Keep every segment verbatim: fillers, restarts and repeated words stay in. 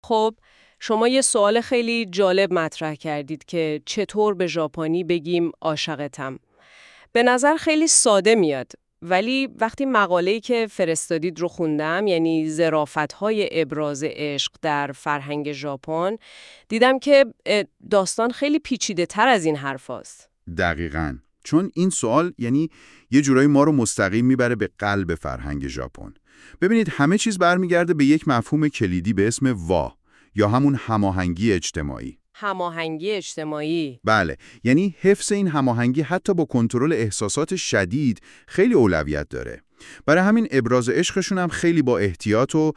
خب شما یه سوال خیلی جالب مطرح کردید که چطور به ژاپنی بگیم عاشقتم. به نظر خیلی ساده میاد، ولی وقتی مقاله‌ای که فرستادید رو خوندم، یعنی ظرافت‌های ابراز عشق در فرهنگ ژاپن، دیدم که داستان خیلی پیچیده‌تر از این حرفاست. دقیقاً. چون این سوال یعنی یه جورایی ما رو مستقیم میبره به قلب فرهنگ ژاپن. ببینید همه چیز برمیگرده به یک مفهوم کلیدی به اسم وا یا همون هماهنگی اجتماعی. هماهنگی اجتماعی. بله، یعنی حفظ این هماهنگی حتی با کنترل احساسات شدید خیلی اولویت داره. برای همین ابراز عشقشون هم خیلی با احتیاط و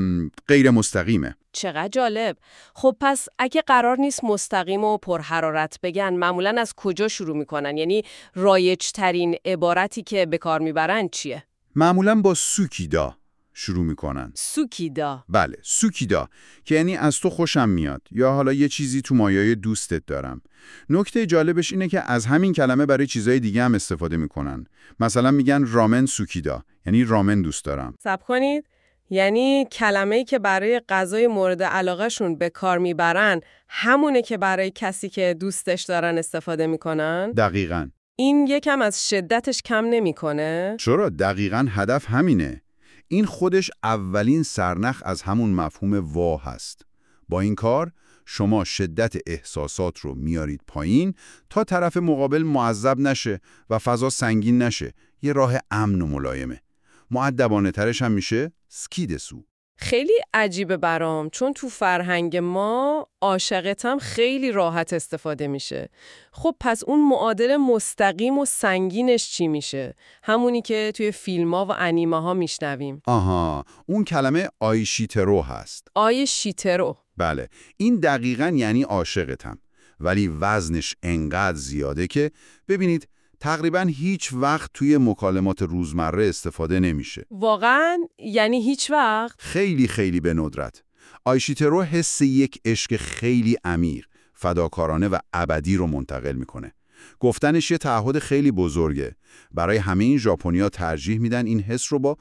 غیر مستقیمه. چقدر جالب. خب پس اگه قرار نیست مستقیم و پرحرارت بگن، معمولاً از کجا شروع میکنن؟ یعنی رایج ترین عبارتی که به کار میبرن چیه؟ معمولاً با سوکیدا شروع میکنن. سوکیدا. بله، سوکیدا که یعنی از تو خوشم میاد یا حالا یه چیزی تو مایه دوستت دارم. نکته جالبش اینه که از همین کلمه برای چیزای دیگه هم استفاده میکنن. مثلا میگن رامن سوکیدا، یعنی رامن دوست دارم. صبر کنید، یعنی کلمه‌ای که برای غذای مورد علاقهشون به کار میبرن همونه که برای کسی که دوستش دارن استفاده میکنن؟ دقیقاً. این یکم از شدتش کم نمیکنه؟ چرا؟ دقیقاً هدف همینه. این خودش اولین سرنخ از همون مفهوم وا هست. با این کار شما شدت احساسات رو میارید پایین تا طرف مقابل معذب نشه و فضا سنگین نشه. یه راه امن و ملایمه. مؤدبانه ترش هم میشه سکیدسو. خیلی عجیبه برام، چون تو فرهنگ ما عاشقتم خیلی راحت استفاده میشه. خب پس اون معادل مستقیم و سنگینش چی میشه؟ همونی که توی فیلم‌ها و انیمه ها میشنویم. آها، اون کلمه آیشیترو هست. آیشیترو. بله، این دقیقاً یعنی عاشقتم، ولی وزنش انقدر زیاده که ببینید تقریباً هیچ وقت توی مکالمات روزمره استفاده نمیشه. واقعاً؟ یعنی هیچ وقت؟ خیلی خیلی به ندرت. آیشیترو حس یک عشق خیلی عمیق، فداکارانه و ابدی رو منتقل میکنه. گفتنش یه تعهد خیلی بزرگه. برای همه این ژاپنی‌ها ترجیح میدن این حس رو با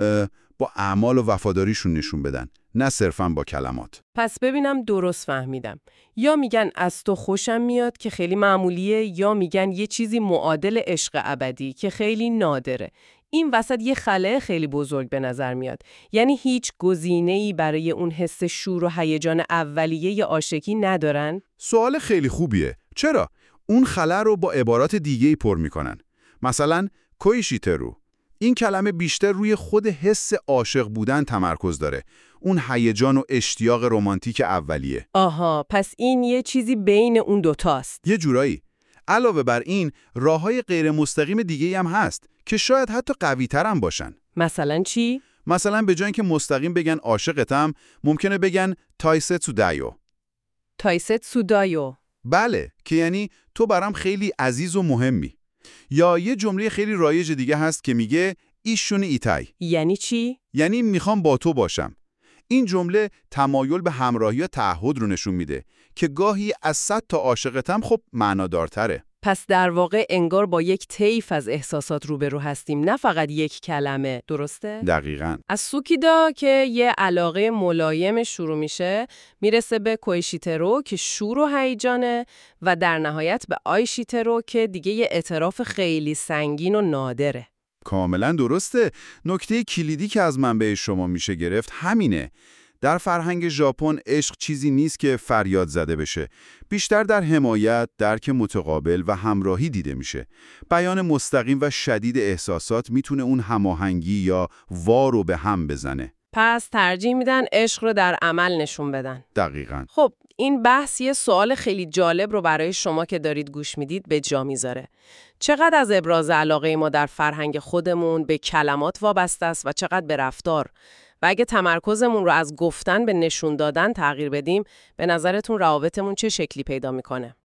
با اعمال و وفاداریشون نشون بدن، نه صرفاً با کلمات. پس ببینم درست فهمیدم. یا میگن از تو خوشم میاد که خیلی معمولیه، یا میگن یه چیزی معادل عشق ابدی که خیلی نادره. این وسط یه خلأ خیلی بزرگ به نظر میاد. یعنی هیچ گزینه‌ای برای اون حس شور و هیجان اولیه عاشقی ندارن؟ سوال خیلی خوبیه. چرا؟ اون خلأ رو با عبارات دیگه‌ای پر میکنن. مثلا کویشیترو. این کلمه بیشتر روی خود حس عاشق بودن تمرکز داره. اون هیجان و اشتیاق رمانتیک اولیه. آها، پس این یه چیزی بین اون دوتاست. یه جورایی. علاوه بر این، راه‌های غیر مستقیم دیگه‌ای هم هست که شاید حتی قوی‌تر هم باشن. مثلا چی؟ مثلا به جای اینکه مستقیم بگن عاشقتم، ممکنه بگن تایستسو دایو. تایستسو دایو. بله، که یعنی تو برام خیلی عزیز و مهمی. یا یه جمله خیلی رایج دیگه هست که میگه ایشون ایتای. یعنی چی؟ یعنی میخوام با تو باشم. این جمله تمایل به همراهی و تعهد رو نشون میده که گاهی از صد تا عاشقتم خب معنادارتره. پس در واقع انگار با یک طیف از احساسات روبرو هستیم، نه فقط یک کلمه، درسته؟ دقیقاً. از سوکیدا که یه علاقه ملایم شروع میشه، میرسه به کویشیترو که شور و هیجانه و در نهایت به آیشیترو که دیگه یه اعتراف خیلی سنگین و نادره. کاملا درسته. نکته کلیدی که از منبع شما میشه گرفت همینه. در فرهنگ ژاپن عشق چیزی نیست که فریاد زده بشه. بیشتر در حمایت، درک متقابل و همراهی دیده میشه. بیان مستقیم و شدید احساسات میتونه اون هماهنگی یا وا رو به هم بزنه. پس ترجیح میدن عشق رو در عمل نشون بدن. دقیقاً. خب این بحث یه سوال خیلی جالب رو برای شما که دارید گوش میدید به جا میذاره. چقدر از ابراز علاقه ما در فرهنگ خودمون به کلمات وابسته است و چقدر به رفتار؟ و اگه تمرکزمون رو از گفتن به نشون دادن تغییر بدیم، به نظرتون روابطمون چه شکلی پیدا میکنه؟